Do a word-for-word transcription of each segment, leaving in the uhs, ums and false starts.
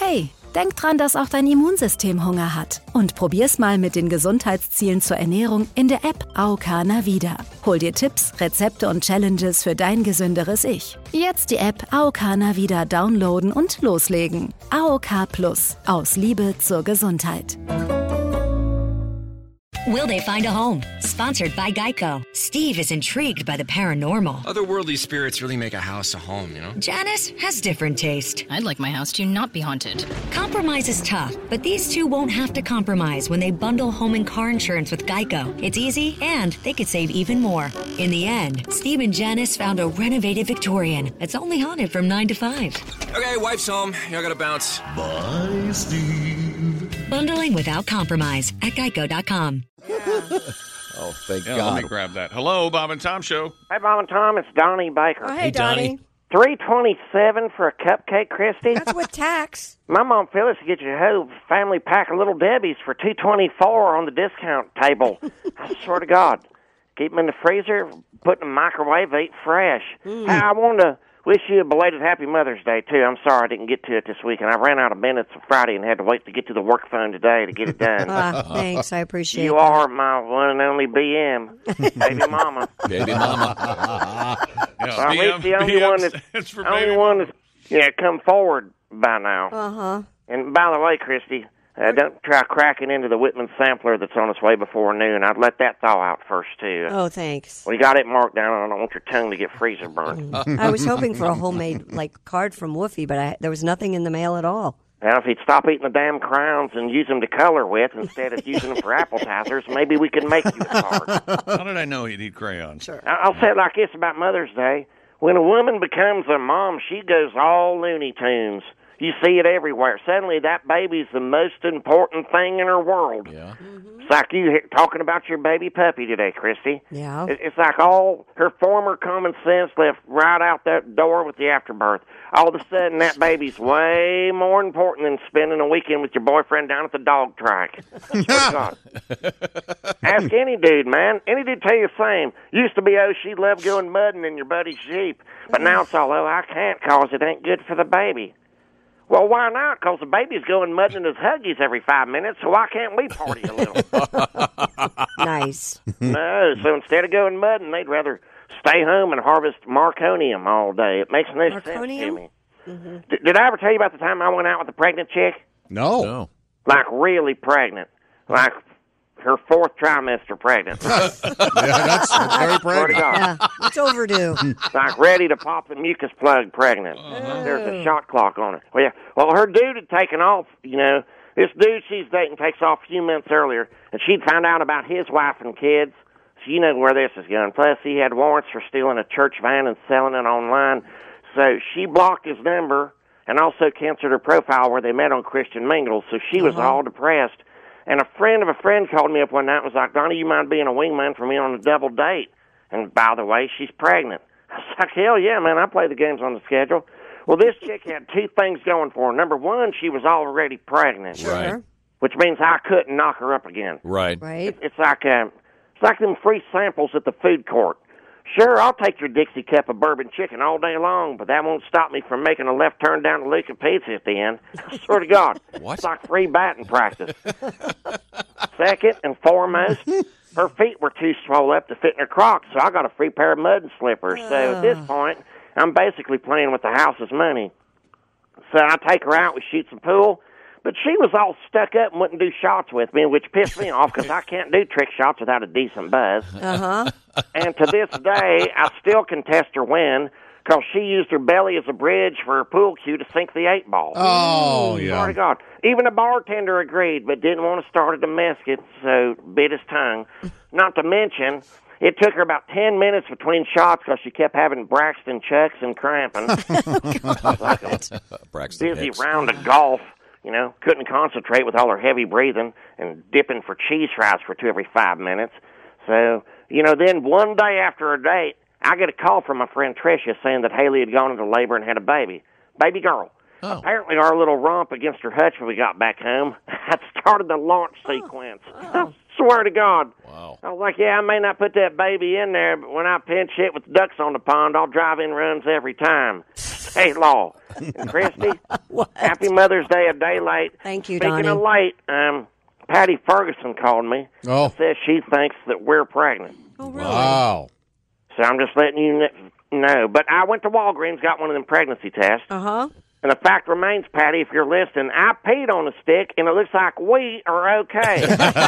Hey, denk dran, dass auch dein Immunsystem Hunger hat. Und probier's mal mit den Gesundheitszielen zur Ernährung in der App A O K Navida. Hol dir Tipps, Rezepte und Challenges für dein gesünderes Ich. Jetzt die App A O K Navida downloaden und loslegen. A O K Plus. Aus Liebe zur Gesundheit. Will they find a home? Sponsored by Geico. Steve is intrigued by the paranormal. Otherworldly spirits really make a house a home, you know? Janice has different taste. I'd like my house to not be haunted. Compromise is tough, but these two won't have to compromise when they bundle home and car insurance with Geico. It's easy, and they could save even more. In the end, Steve and Janice found a renovated Victorian that's only haunted from nine to five. Okay, wife's home. I gotta bounce. Bye, Steve. Bundling without compromise at geico dot com. Oh, thank yeah, God. Let me grab that. Hello, Bob and Tom Show. Hey, Bob and Tom, it's Donnie Baker. Oh, hey, Hey, Donnie. Donnie. three twenty-seven for a cupcake, Christy. That's with tax. My mom Phyllis will get you a whole family pack of Little Debbie's for two twenty-four on the discount table. I swear to God. Keep them in the freezer, put in the microwave, eat fresh. Mm. Hey, I wanted to wish you a belated Happy Mother's Day, too. I'm sorry I didn't get to it this weekend. I ran out of minutes on Friday and had to wait to get to the work phone today to get it done. Ah, thanks. I appreciate it. You are my one and only B M, baby mama. Baby mama. Yeah, Well, B M, he's the only B M one that's stands for only baby. one that's yeah come forward by now. Uh-huh. And by the way, Christy, uh, don't try cracking into the Whitman sampler that's on its way before noon. I'd let that thaw out first too. Oh, thanks. We got it marked down. I don't want your tongue to get freezer burnt. I was hoping for a homemade like card from Woofy, but I, there was nothing in the mail at all. Now, if he'd stop eating the damn crowns and use them to color with instead of using them for appetizers, maybe we could make you a card. How did I know he'd eat crayons? Sure. I- I'll say it like this about Mother's Day. When a woman becomes a mom, she goes all Looney Tunes. You see it everywhere. Suddenly, that baby's the most important thing in her world. Yeah. It's like you he- talking about your baby puppy today, Christy. Yeah. It- It's like all her former common sense left right out that door with the afterbirth. All of a sudden, that baby's way more important than spending a weekend with your boyfriend down at the dog track. Swear to God. Ask any dude, man. Any dude tell you the same. Used to be, oh, she loved going mudding in your buddy's Jeep. But now it's all, oh, I can't cause it ain't good for the baby. Well, why not? Because the baby's going mudding in his Huggies every five minutes, so why can't we party a little? Nice. No, so instead of going mudding, they'd rather stay home and harvest marconium all day. It makes no sense to Marconium? me. D- did I ever tell you about the time I went out with a pregnant chick? No. No. Like, really pregnant. Like, her fourth trimester pregnant. Yeah, that's, that's very Swear to pregnant. God. Yeah, it's overdue. Like, ready to pop the mucus plug pregnant. There's a shot clock on it. Well, yeah. Well, her dude had taken off, you know. This dude she's dating takes off a few months earlier, and she'd found out about his wife and kids. So you know where this is going. Plus, he had warrants for stealing a church van and selling it online. So she blocked his number and also canceled her profile where they met on Christian Mingles. So she was Uh-huh. all depressed. And a friend of a friend called me up one night and was like, Donnie, you mind being a wingman for me on a double date? And by the way, she's pregnant. I was like, hell yeah, man, I play the games on the schedule. Well, this chick had two things going for her. Number one, she was already pregnant. Sure. Which means I couldn't knock her up again. Right. Right. It's like uh, it's like them free samples at the food court. Sure, I'll take your Dixie cup of bourbon chicken all day long, but that won't stop me from making a left turn down to Luca Pizza at the end. I swear to God. What? It's like free batting practice. Second and foremost, her feet were too swole up to fit in her Crocs, so I got a free pair of mud slippers. So at this point, I'm basically playing with the house's money. So I take her out, we shoot some pool, but she was all stuck up and wouldn't do shots with me, which pissed me off because I can't do trick shots without a decent buzz. Uh-huh. And to this day, I still contest her win because she used her belly as a bridge for her pool cue to sink the eight ball. Oh, Swear yeah. to God. Even the bartender agreed, but didn't want to start a domestic, so bit his tongue. Not to mention, it took her about ten minutes between shots because she kept having Braxton chucks and cramping. Like a Braxton busy Hicks. round of golf. You know, couldn't concentrate with all her heavy breathing and dipping for cheese fries for two every five minutes. So, you know, then one day after a date, I get a call from my friend Tricia saying that Haley had gone into labor and had a baby. Baby girl. Oh. Apparently our little romp against her hutch when we got back home had started the launch sequence. I swear to God. Wow. I was like, yeah, I may not put that baby in there, but when I pinch hit with ducks on the pond, I'll drive in runs every time. Hey, Law and Christy, happy Mother's Day a day late. Thank you, Speaking Donnie. of late, um, Patty Ferguson called me. Oh. Says she thinks that we're pregnant. Oh, really? Wow. So I'm just letting you kn- know. But I went to Walgreens, got one of them pregnancy tests. Uh-huh. And the fact remains, Patty, if you're listening, I peed on a stick, and it looks like we are okay.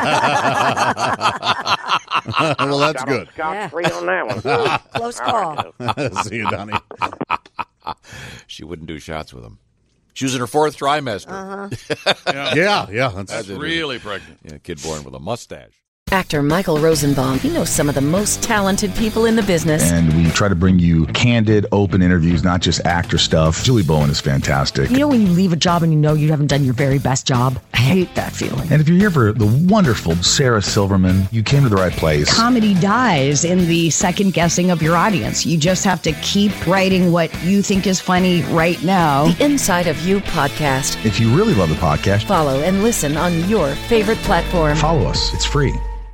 Well, that's Got good. Scotch free on that one. Close All call. right, so. See you, Donnie. She wouldn't do shots with him. She was in her fourth trimester. Uh-huh. Yeah. Yeah, yeah. That's, That's really pregnant. Yeah, kid born with a mustache. Actor Michael Rosenbaum, he knows some of the most talented people in the business. And we try to bring you candid, open interviews, not just actor stuff. Julie Bowen is fantastic. You know when you leave a job and you know you haven't done your very best job? I hate that feeling. And if you're here for the wonderful Sarah Silverman, you came to the right place. Comedy dies in the second guessing of your audience. You just have to keep writing what you think is funny right now. The Inside of You podcast. If you really love the podcast, Follow and listen on your favorite platform. follow us. It's free.